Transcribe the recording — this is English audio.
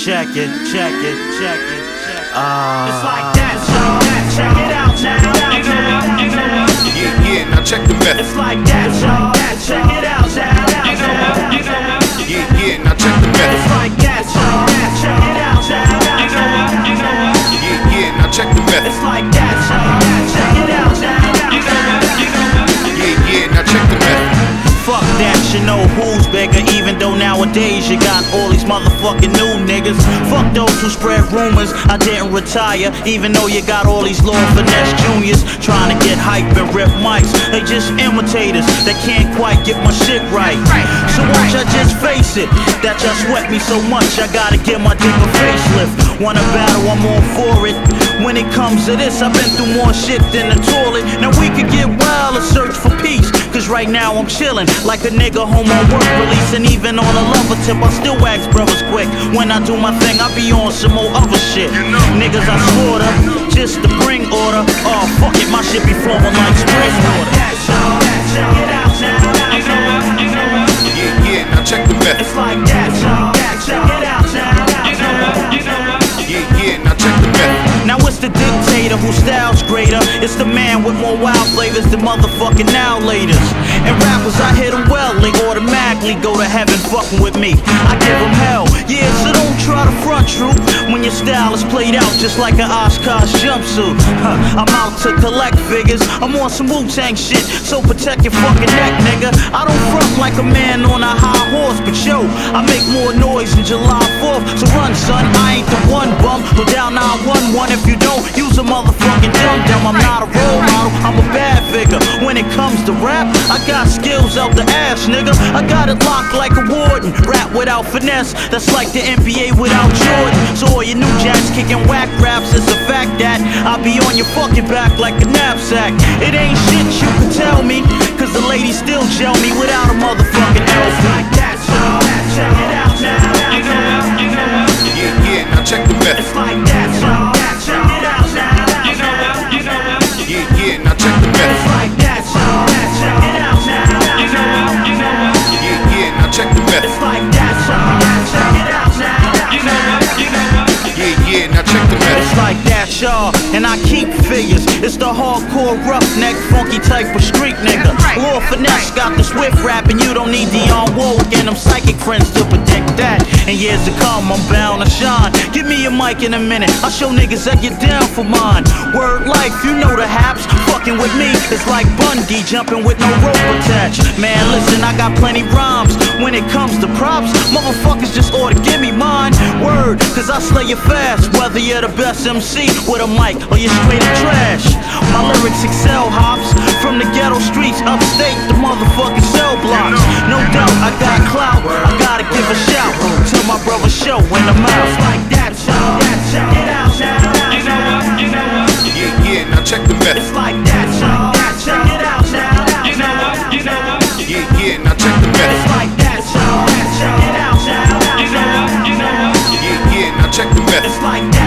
check it, check it, check it, check it. It's like that, y'all. Check it out now. Yeah, now check the method. It's like that, y'all. Check it out now. Yeah, now check the method. It's like that, y'all. Check it out now. Yeah, now check the method. It's like that, y'all. Check it out now. Yeah, now check the method. Fuck that, you know who's bigger. Even though nowadays you got all these motherfucking new niggas. Fuck those who spread rumors. I didn't retire, even though you got all these Lord Finesse Juniors trying to get hype and rip mics. They just imitators that can't quite get my shit right. So won't y'all just face it, that y'all sweat me so much I gotta get my dick a facelift. Wanna battle, I'm all for it. When it comes to this, I've been through more shit than the toilet. Now we could get wild and search for peace, cause right now I'm chillin' like a nigga home on work release. And even on a lover tip, I still wax brothers quick. When I do my thing, I be on some more other shit. Niggas I slaughter just to bring order. Oh fuck it, my shit be flowing like spring water. Check it out now. Yeah, now check the method. It's like that, y'all. Check it out now. Yeah, now check the method. Now it's the dictator whose style's greater. It's the man with more wild flavors than motherfucking now laters. And rappers, I hit them well, they automatically go to heaven fucking with me. I give them hell, yeah, so don't try to front true when your style is played out just like an Oshkosh jumpsuit. I'm out to collect figures, I'm on some Wu-Tang shit, so protect your fucking neck, nigga. I don't front like a man on a high horse, but yo, I make more noise than July 4th. So run, son, I ain't the one bum. Go down 911 if you don't use a motherfucking dum-dum. I'm not a role model, I'm a bad figure. When it comes to rap, I got skills out the ass, nigga. I got it locked like a warden. Rap without finesse, that's like the NBA without Jordan. So all your new jacks kicking whack raps, it's a fact that I'll be on your fucking back like a knapsack. It ain't shit you can tell me, cause the ladies still gel me without a motherfucking LP. Like that, y'all. Check it out now. Yeah, now check the method. It's like that, y'all. Check it out now. Yeah, now check the method. It's like that, y'all. Check it out now. Yeah, now check the method. It's like that, y'all. Check it out now. Yeah, now check the method. It's like that, y'all, and I keep figures. It's the hardcore, roughneck, funky type of street nigga. Lord Finesse got the swift rap, and you don't need Dionne Warwick and them psychic friends to predict that. And years to come, I'm bound to shine. Give me a mic in a minute, I'll show niggas I get down for mine. Word life, you know the haps. Fucking with me, it's like Bundy jumping with no rope attached. Man, listen, I got plenty rhymes. When it comes to props, motherfuckers just ought to give me mine. Word, cause I slay you fast. Whether you're the best MC with a mic or you're straight up trash. My lyrics excel hops from the ghetto streets upstate, the motherfucking cell blocks. No doubt, I got clout, I gotta give a shout to my brother Show in the mouth. Like that, y'all. Check it out now. Yeah, now check the method. It's like that, y'all. Check it out now. Yeah, now check the method. It's like that, y'all. Check it out now. Yeah, now check the method. It's like that.